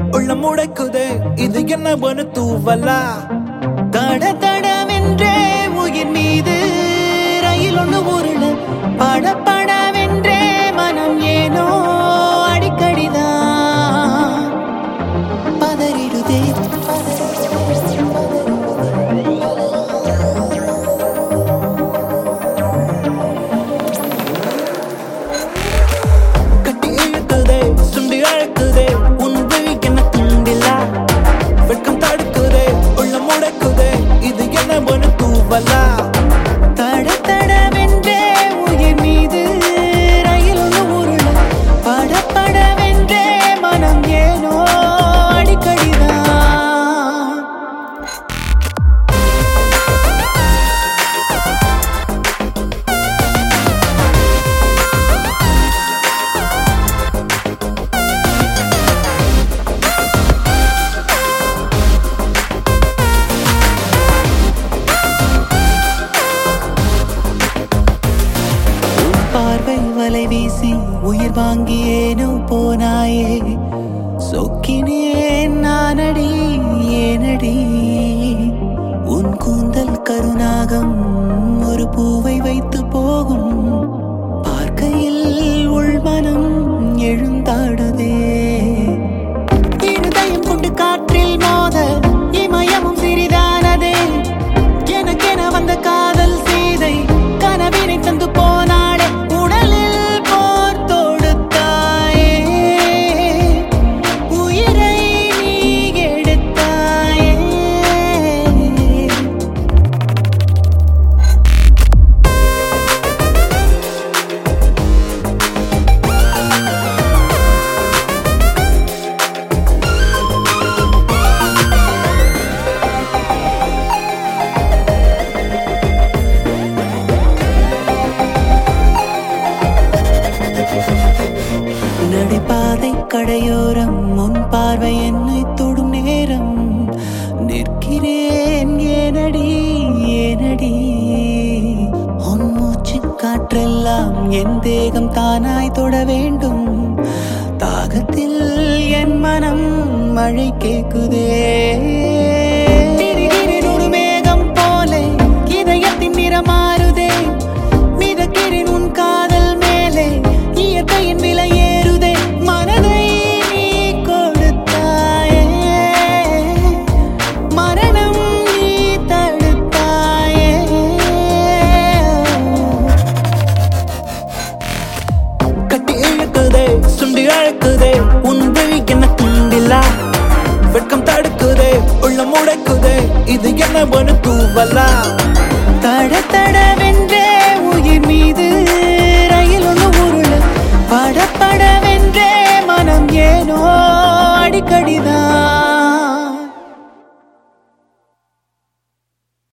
உள்ள முடைக்குதே இது என்ன ஒன்று தூவலா தட தடவென்றே உயிர் மீது ரயில் ஒன்று உருள படப்படவென்றே மனம் ஏனோ அடிக்கடிதான் பதறிடுதே கட்டி இழுக்குதே சுண்டி அழுக்குதே உன் விழி என்ன துண்டில்லா வெட்கம் தடுக்குதே உள்ள முடைக்குதே இது என்ன ஒன்று தூவலா தட தடவென்றே உயிர் மீது ரயில் ஒன்று உருள படப்படவென்றே மனம் ஏனோ அடிக்கடிதான் பார்வை வலை வீசி உயிர் வாங்கியேனோ போனாயே சொக்கினேன் நானடி ஏனடி உன் கூந்தல் கருநாகம் ஒரு பூவை வைத்து போகும் பார்க்கையில் உள்மனம் எழுந்தாடுதே இருதயம் கொண்டு காற்றில் மோத இமயமும் சிறிதானதே எனக்கென வந்த காதல் சீதை கனவினை தந்து போனாளே உடலில் போர் தொடுத்தாயே உயிரை நீ எடுத்தாயே நடைபாதை கடையோரம் முன் பார்வை என்னை தொடும் நேரம் நிற்கிறேன் ஏனடி ஏனடி உன் மூச்சு காற்றெல்லாம் என் தேகம் தானாய் தொட வேண்டும் தாகத்தில் என் மனம் மழை கேக்குதே திடீரென மேகம் போல இதயத்தின் நிறம் மாறுதே மிதக்கிறேன் உன் காதல் மேலே இயற்கையின் விலை ஏறுதே மனதை நீ கொடுத்தாயே மரணம் நீ தடுத்தாயே கட்டி இழுக்குதே சுண்டி அழுக்குதே உன் விழி என்ன துண்டில்லா வெட்கம் தடுக்குதே உள்ள முடைக்குதே இது என்ன ஒன்று தூவலா தட தடவென்றே உயிர் மீது ரயில் ஒன்று உருள படப்படவென்றே மனம் ஏனோ அடிக்கடிதான்